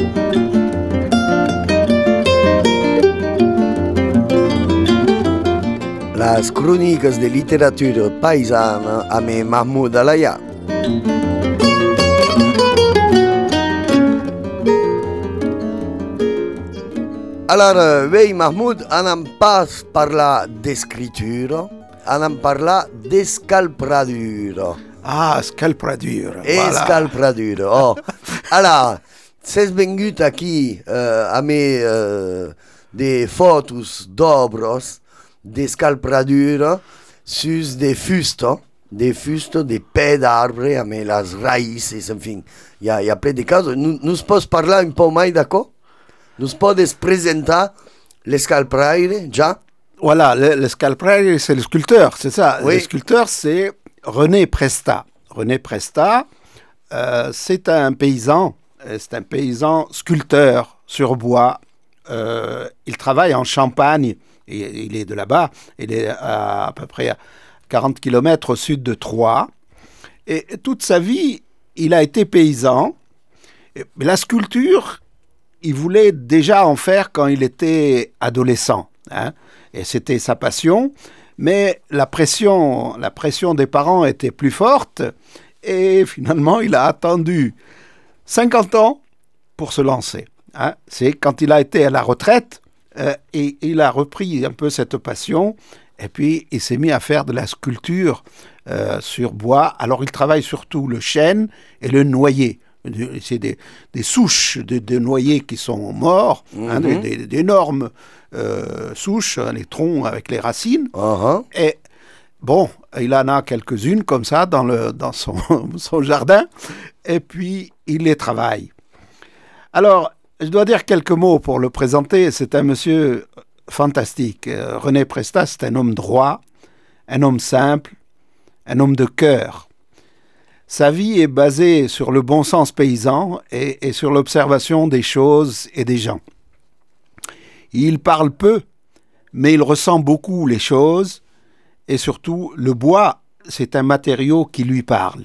Las crónicas de literatura paisana a me Mahmoud Alaya. Alors, oui, Mahmoud, on n'a pas parlé d'écriture, on a parlé d'escalpradure. Ah, scalpradure. Escalpradure, oh. Alors, c'est venu ici a me des photos d'obras d'escalpradure sur des fustes, des pets d'arbres, a me las raíces, enfin, il y a plein de cas. Nous pouvons parler un peu plus, d'accord? Nous pouvons présenter l'escalpraire, déjà? Voilà, le scalpraire, c'est le sculpteur, c'est ça. Oui. Le sculpteur, c'est René Presta. René Presta, c'est un paysan sculpteur sur bois. Il travaille en Champagne, et il est de là-bas, il est à peu près à 40 km au sud de Troyes. Et toute sa vie, il a été paysan. Mais la sculpture, il voulait déjà en faire quand il était adolescent, hein, et c'était sa passion, mais la pression des parents était plus forte, et finalement, il a attendu 50 ans pour se lancer. Hein. C'est quand il a été à la retraite, et il a repris un peu cette passion, et puis il s'est mis à faire de la sculpture sur bois. Alors, il travaille surtout le chêne et le noyer. C'est des souches de noyers qui sont morts, hein, d'énormes souches, les troncs avec les racines. Et bon, il en a quelques-unes comme ça dans son jardin, et puis il les travaille. Alors, je dois dire quelques mots pour le présenter. C'est un monsieur fantastique. René Presta, c'est un homme droit, un homme simple, un homme de cœur. Sa vie est basée sur le bon sens paysan et sur l'observation des choses et des gens. Il parle peu, mais il ressent beaucoup les choses, et surtout, le bois, c'est un matériau qui lui parle.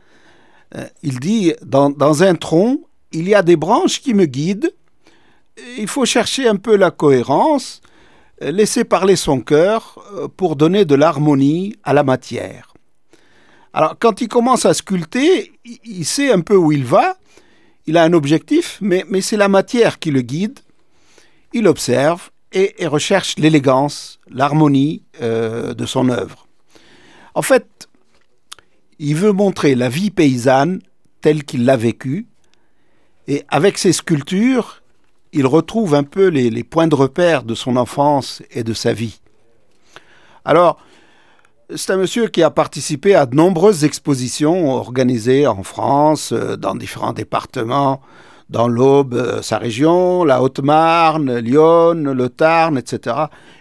Il dit, dans un tronc, il y a des branches qui me guident, il faut chercher un peu la cohérence, laisser parler son cœur pour donner de l'harmonie à la matière. Alors, quand il commence à sculpter, il sait un peu où il va, il a un objectif, mais c'est la matière qui le guide. Il observe et recherche l'élégance, l'harmonie de son œuvre. En fait, il veut montrer la vie paysanne telle qu'il l'a vécue, et avec ses sculptures, il retrouve un peu les points de repère de son enfance et de sa vie. Alors, c'est un monsieur qui a participé à de nombreuses expositions organisées en France, dans différents départements, dans l'Aube, sa région, la Haute-Marne, Lyon, le Tarn, etc.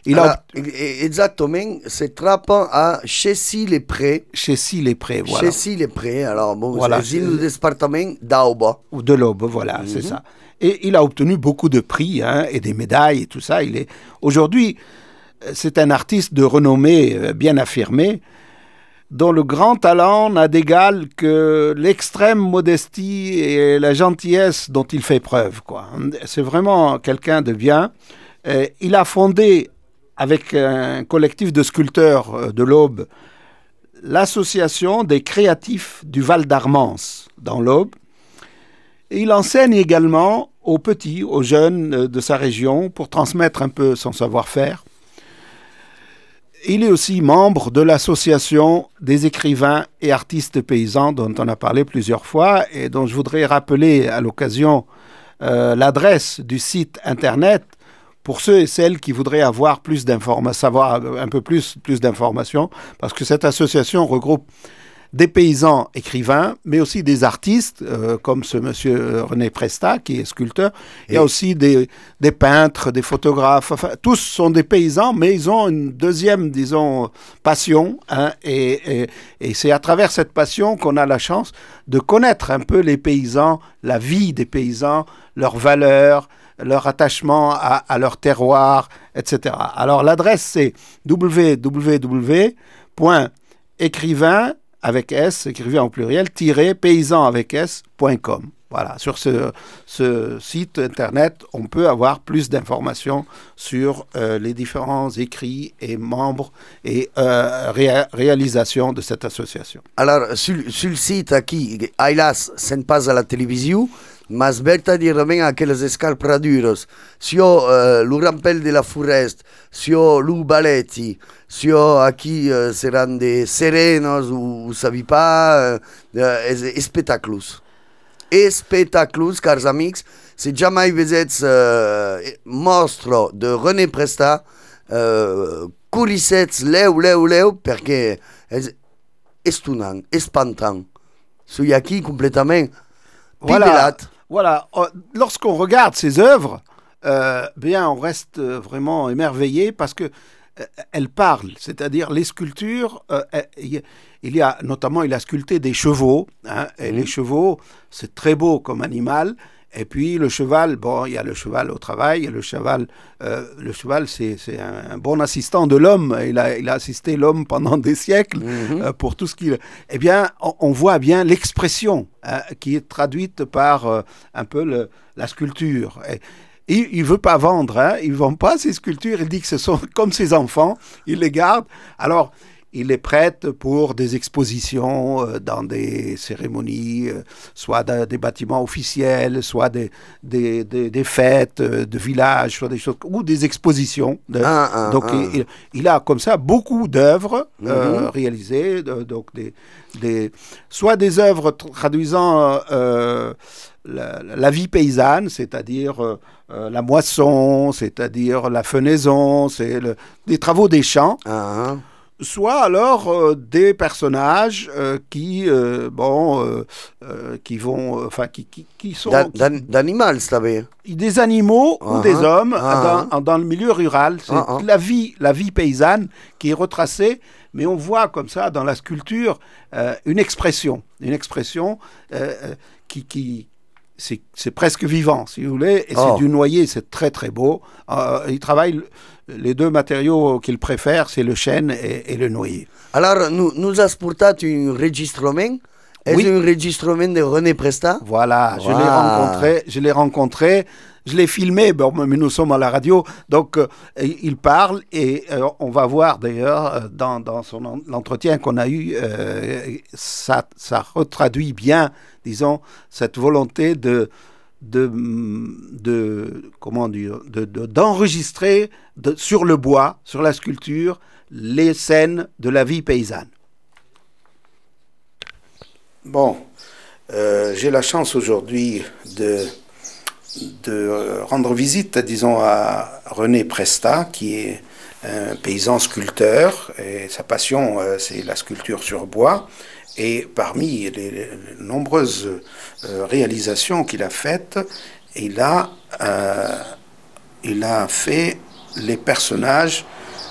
Exactement, c'est trappant à Chessy-les-Prés. Chessy-les-Prés, voilà. Chessy-les-Prés, alors bon, voilà, c'est le département d'Aube. Ou de l'Aube, voilà, c'est ça. Et il a obtenu beaucoup de prix, hein, et des médailles et tout ça. Aujourd'hui, c'est un artiste de renommée bien affirmé, dont le grand talent n'a d'égal que l'extrême modestie et la gentillesse dont il fait preuve, quoi. C'est vraiment quelqu'un de bien. Il a fondé, avec un collectif de sculpteurs de l'Aube, l'association des créatifs du Val d'Armance, dans l'Aube. Et il enseigne également aux petits, aux jeunes de sa région, pour transmettre un peu son savoir-faire. Il est aussi membre de l'association des écrivains et artistes paysans dont on a parlé plusieurs fois et dont je voudrais rappeler à l'occasion l'adresse du site internet pour ceux et celles qui voudraient avoir plus d'informations, savoir un peu plus d'informations, parce que cette association regroupe des paysans écrivains, mais aussi des artistes, comme ce monsieur René Presta, qui est sculpteur. Il y a aussi des peintres, des photographes. Enfin, tous sont des paysans, mais ils ont une deuxième, disons, passion. Hein, et c'est à travers cette passion qu'on a la chance de connaître un peu les paysans, la vie des paysans, leurs valeurs, leur attachement à leur terroir, etc. Alors, l'adresse, c'est www.écrivain avec S, écrivain au pluriel, paysan avec S.com. Voilà, sur ce site internet, on peut avoir plus d'informations sur les différents écrits et membres et réalisations de cette association. Alors, sul site aqui, ailas, sen pas à la télévision, mas verdadeiramente aqueles escalpraduros, sio lo rampel de la forest, sio lo baleti, sio aqui serán de serenos, ou sabi pas, espectaclos. Espectaclos, cars amics, se jamais vedets mostro de René Presta, curissets leu, perché estunant, espantant. Sui aqui completament pipelat. Voilà. Lorsqu'on regarde ces œuvres, bien, on reste vraiment émerveillé parce que elles parlent, c'est-à-dire les sculptures. Il a sculpté des chevaux, hein, et les chevaux, c'est très beau comme animal. Et puis le cheval, bon, il y a le cheval au travail, et le cheval, c'est un bon assistant de l'homme. Il a assisté l'homme pendant des siècles pour tout ce qu'il. Eh bien, on voit bien l'expression qui est traduite par un peu la sculpture. Il ne veut pas vendre, hein, il ne vend pas ses sculptures, il dit que ce sont comme ses enfants, il les garde. Alors, il les prête pour des expositions dans des cérémonies, soit des bâtiments officiels, soit des fêtes de village, soit des choses, ou des expositions. Donc, il a comme ça beaucoup d'œuvres réalisées, donc soit des œuvres traduisant la vie paysanne, c'est-à-dire la moisson, c'est-à-dire la fenaison, des travaux des champs. Soit alors des personnages qui sont d'animal, c'est-à-dire des animaux ou des hommes dans le milieu rural. C'est la vie paysanne qui est retracée, mais on voit comme ça dans la sculpture une expression qui c'est presque vivant, si vous voulez, et c'est du noyer, c'est très très beau. Il travaille. Les deux matériaux qu'il préfère, c'est le chêne et le noyer. Alors, nous has portat un enregistrement. Est-ce un enregistrement de René Presta? Voilà, je l'ai rencontré, je l'ai filmé, mais nous sommes à la radio, donc il parle et on va voir d'ailleurs dans l'entretien qu'on a eu, ça retraduit bien, disons, cette volonté d'enregistrer sur le bois, sur la sculpture, les scènes de la vie paysanne. Bon, j'ai la chance aujourd'hui de rendre visite, disons, à René Presta, qui est un paysan sculpteur, et sa passion, c'est la sculpture sur bois. Et parmi les nombreuses réalisations qu'il a faites, il a fait les personnages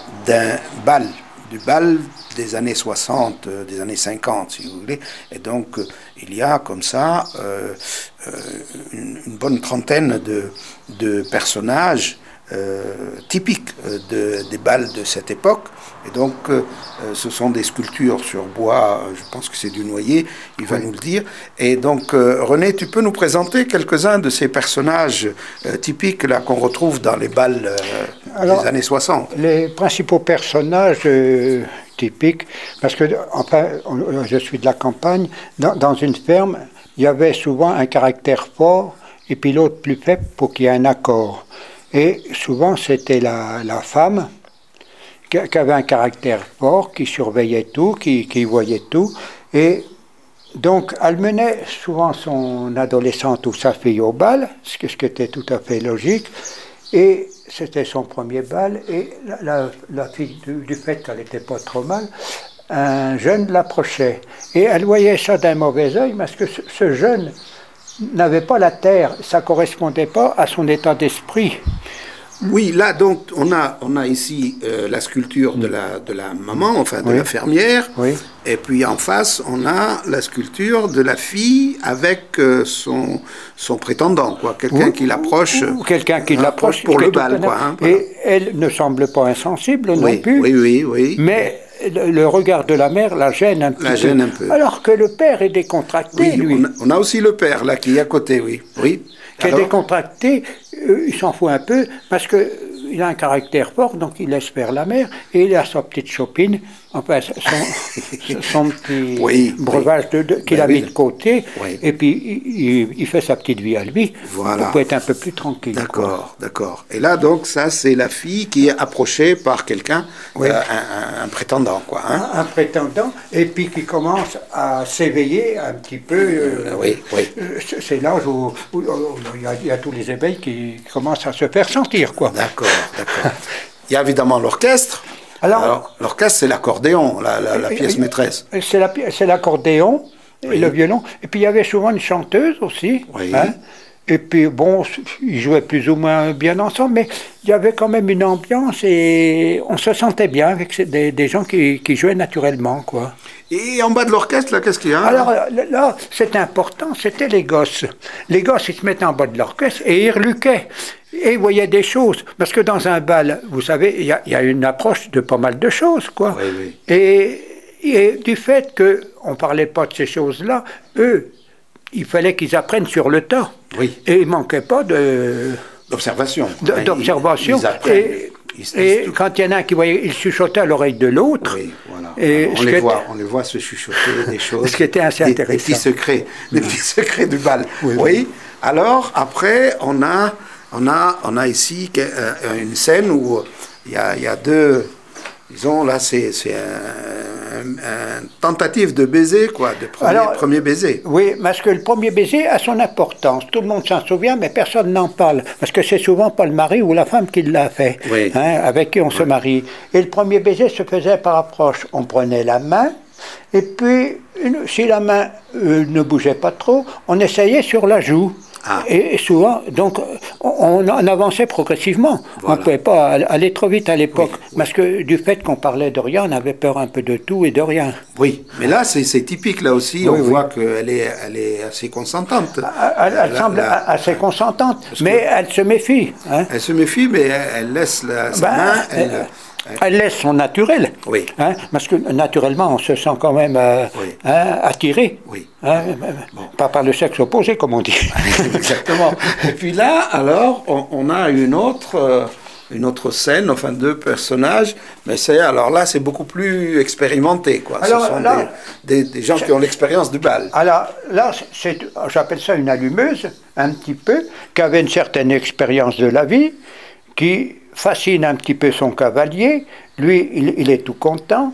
du bal des années 60, des années 50, si vous voulez. Et donc, il y a comme ça une bonne trentaine de personnages typiques des bals de cette époque. Et donc, ce sont des sculptures sur bois, je pense que c'est du noyer, il va nous le dire. Et donc, René, tu peux nous présenter quelques-uns de ces personnages typiques là, qu'on retrouve dans les bals des années 60. Les principaux personnages typiques, parce que enfin, je suis de la campagne, dans une ferme, il y avait souvent un caractère fort et puis l'autre plus faible pour qu'il y ait un accord. Et souvent, c'était la femme qui avait un caractère fort, qui surveillait tout, qui voyait tout. Et donc, elle menait souvent son adolescente ou sa fille au bal, ce qui était tout à fait logique. Et c'était son premier bal. Et la fille, du fait qu'elle n'était pas trop mal, un jeune l'approchait. Et elle voyait ça d'un mauvais œil, parce que ce jeune n'avait pas la terre. Ça ne correspondait pas à son état d'esprit. Oui, là donc on a ici la sculpture de la maman, enfin de la fermière, et puis en face on a la sculpture de la fille avec son prétendant, quoi, quelqu'un qui l'approche, quelqu'un qui l'approche pour le bal, quoi. Hein, et elle ne semble pas insensible non plus. Oui. Mais le regard de la mère la gêne un petit La gêne un peu. Alors que le père est décontracté, Oui, lui. on a aussi le père, là, qui est à côté, oui. Oui. Qui est Alors, décontracté, il s'en fout un peu, parce que il a un caractère fort, donc il laisse faire la mère, et il a sa petite chopine, enfin son petit breuvage qu'il a mis de côté, et puis il fait sa petite vie à lui, pour être un peu plus tranquille. D'accord, d'accord. Et là, donc, ça, c'est la fille qui est approchée par quelqu'un, un prétendant, quoi. Hein. Un prétendant, et puis qui commence à s'éveiller un petit peu. C'est l'âge où il y a tous les éveils qui commencent à se faire sentir, quoi. D'accord, d'accord. Il y a évidemment l'orchestre. Alors l'orchestre, c'est l'accordéon, la pièce maîtresse. C'est l'accordéon et le violon. Et puis il y avait souvent une chanteuse aussi. Oui. Hein. Et puis bon, ils jouaient plus ou moins bien ensemble, mais il y avait quand même une ambiance et on se sentait bien avec des gens qui jouaient naturellement, quoi. Et en bas de l'orchestre, là, qu'est-ce qu'il y a? Alors là, c'était important, c'était les gosses. Les gosses, ils se mettaient en bas de l'orchestre et ils reluquaient. Et ils voyaient des choses. Parce que dans un bal, vous savez, il y a une approche de pas mal de choses, quoi. Oui, oui. Et du fait qu'on ne parlait pas de ces choses-là, eux, il fallait qu'ils apprennent sur le tas. Oui. Et il ne manquait pas d'observation. D'observation. Et quand il y en a un qui voyait, il chuchotait à l'oreille de l'autre. Oui, voilà. Et on les voit se chuchoter des choses. Ce qui était assez intéressant. Des petits secrets du bal. Oui. Alors, après, on a ici une scène où il y a deux... Disons, là, c'est une tentative de baiser, quoi, premier baiser. Oui, parce que le premier baiser a son importance. Tout le monde s'en souvient, mais personne n'en parle. Parce que c'est souvent pas le mari ou la femme qui l'a fait, avec qui on se marie. Et le premier baiser se faisait par approche. On prenait la main, et puis, si la main ne bougeait pas trop, on essayait sur la joue. Et souvent, donc, on avançait progressivement. Voilà. On ne pouvait pas aller trop vite à l'époque, parce que du fait qu'on parlait de rien, on avait peur un peu de tout et de rien. Oui, mais là, c'est typique, là aussi, on voit qu'elle est assez consentante. Elle semble assez consentante, mais elle se méfie. Hein. Elle se méfie, mais elle laisse sa main... Elle laisse son naturel, parce que naturellement, on se sent quand même attiré, pas par le sexe opposé, comme on dit. Exactement. Et puis là, alors, on a une autre scène, enfin deux personnages, mais alors là, c'est beaucoup plus expérimenté, quoi. Alors, ce sont des gens qui ont l'expérience du bal. Alors là, j'appelle ça une allumeuse, un petit peu, qui avait une certaine expérience de la vie, qui fascine un petit peu son cavalier, lui il est tout content,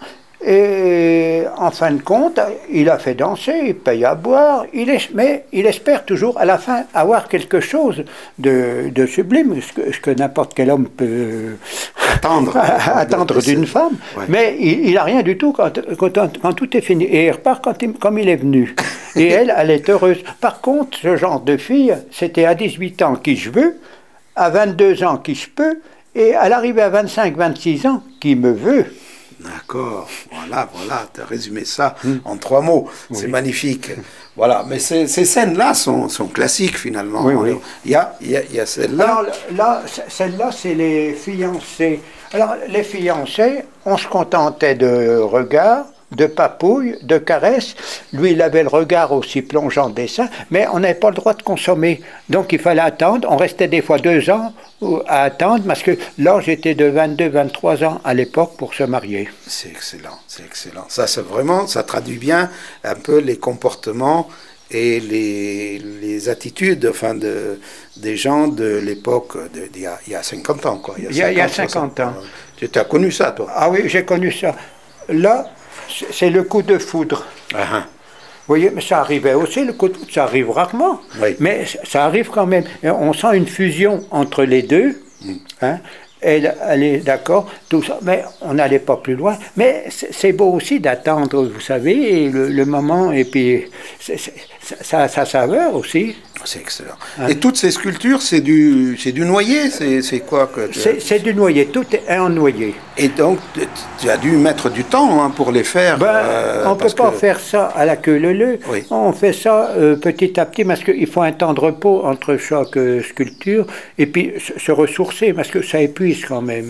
et en fin de compte, il a fait danser, il paye à boire, mais il espère toujours à la fin avoir quelque chose de sublime, ce que n'importe quel homme peut attendre d'une femme, mais il n'a rien du tout quand tout est fini, et il repart comme il est venu. Et elle est heureuse. Par contre, ce genre de fille, c'était à 18 ans qui je veux, à 22 ans qui je peux, et à l'arrivée à 25-26 ans, qui me veut. D'accord, voilà, tu as résumé ça en 3 mots, c'est magnifique. Voilà, mais ces scènes-là sont classiques finalement. Oui. Il y a celle-là. Alors là, celle-là, c'est les fiancés. Alors les fiancés, on se contentait de regards, de papouilles, de caresses. Lui, il avait le regard aussi plongeant des seins, mais on n'avait pas le droit de consommer. Donc il fallait attendre. On restait des fois 2 ans à attendre, parce que l'âge était de 22-23 ans à l'époque pour se marier. C'est excellent, c'est excellent. Ça, c'est vraiment, ça traduit bien un peu les comportements et les attitudes, enfin, des gens de l'époque, il y a 50 ans, quoi. Il y a 50 ans. Tu as connu ça, toi? Ah oui, j'ai connu ça. Là, c'est le coup de foudre. Vous voyez, mais ça arrivait aussi, le coup de foudre, ça arrive rarement, mais ça arrive quand même. Et on sent une fusion entre les deux, elle est d'accord, tout ça, mais on n'allait pas plus loin. Mais c'est beau aussi d'attendre, vous savez, le moment, et puis ça a sa saveur aussi. C'est excellent. Et toutes ces sculptures, c'est du noyer, c'est quoi que c'est du noyer, tout est en noyer. Et donc, tu as dû mettre du temps pour les faire. On ne peut pas faire ça à la queue leu-leu. On fait ça petit à petit, parce qu'il faut un temps de repos entre chaque sculpture, et puis se ressourcer, parce que ça épuise quand même.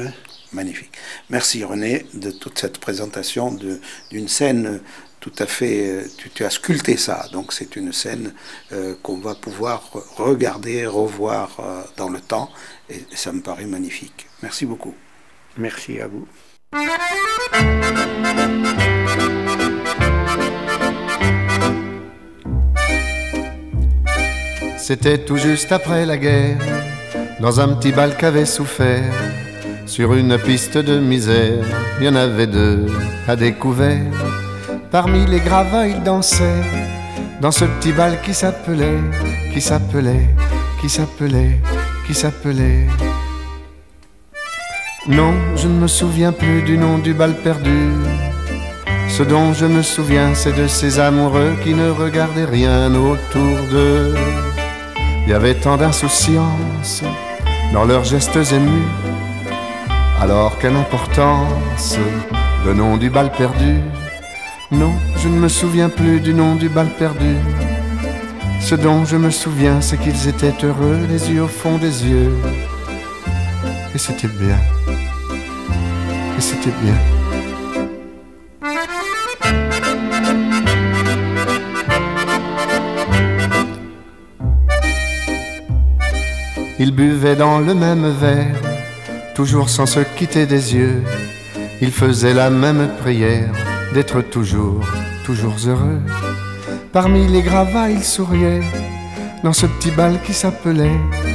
magnifique. Merci René de toute cette présentation d'une scène tout à fait... Tu as sculpté ça, donc c'est une scène qu'on va pouvoir regarder, revoir dans le temps, et ça me paraît magnifique. Merci beaucoup. Merci à vous. C'était tout juste après la guerre, dans un petit bal qu'avait souffert. Sur une piste de misère, il y en avait deux à découvert. Parmi les gravats, ils dansaient dans ce petit bal qui s'appelait. Non, je ne me souviens plus du nom du bal perdu. Ce dont je me souviens, c'est de ces amoureux qui ne regardaient rien autour d'eux. Il y avait tant d'insouciance dans leurs gestes émus. Alors quelle importance, le nom du bal perdu. Non, je ne me souviens plus du nom du bal perdu. Ce dont je me souviens, c'est qu'ils étaient heureux, les yeux au fond des yeux. Et c'était bien. Et c'était bien. Ils buvaient dans le même verre, toujours sans se quitter des yeux. Ils faisaient la même prière, d'être toujours heureux. Parmi les gravats, ils souriaient, dans ce petit bal qui s'appelait.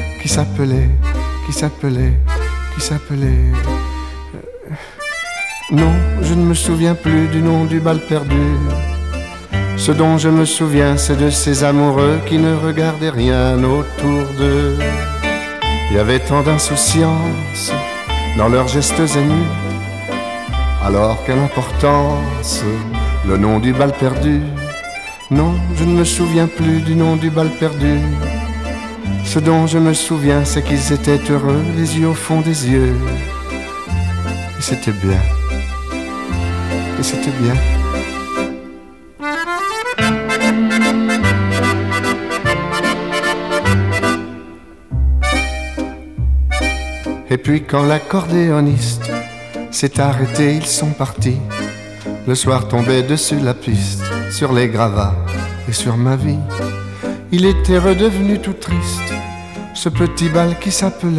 Non, je ne me souviens plus du nom du bal perdu. Ce dont je me souviens, c'est de ces amoureux qui ne regardaient rien autour d'eux. Il y avait tant d'insouciance dans leurs gestes émus. Alors quelle importance, le nom du bal perdu. Non, je ne me souviens plus du nom du bal perdu. Ce dont je me souviens, c'est qu'ils étaient heureux, les yeux au fond des yeux. Et c'était bien. Et c'était bien. Et puis quand l'accordéoniste s'est arrêté, ils sont partis. Le soir tombait dessus la piste, sur les gravats et sur ma vie. Il était redevenu tout triste, ce petit bal qui s'appelait.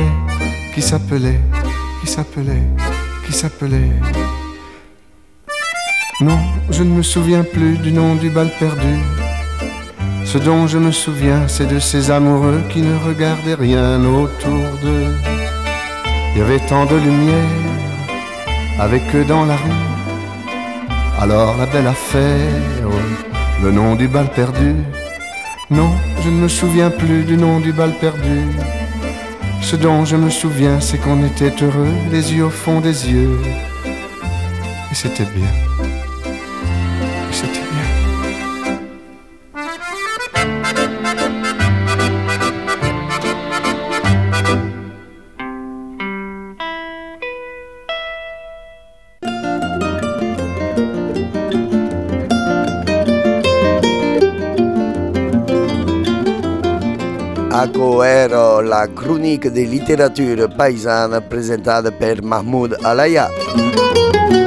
Non, je ne me souviens plus du nom du bal perdu. Ce dont je me souviens, c'est de ces amoureux qui ne regardaient rien autour d'eux. Il y avait tant de lumière avec eux dans la rue. Alors la belle affaire, le nom du bal perdu. Non, je ne me souviens plus du nom du bal perdu. Ce dont je me souviens, c'est qu'on était heureux, les yeux au fond des yeux. Et c'était bien. Et c'était bien. Ecco era la chronique di letteratura paesana presentata per Mahmoud Alaya.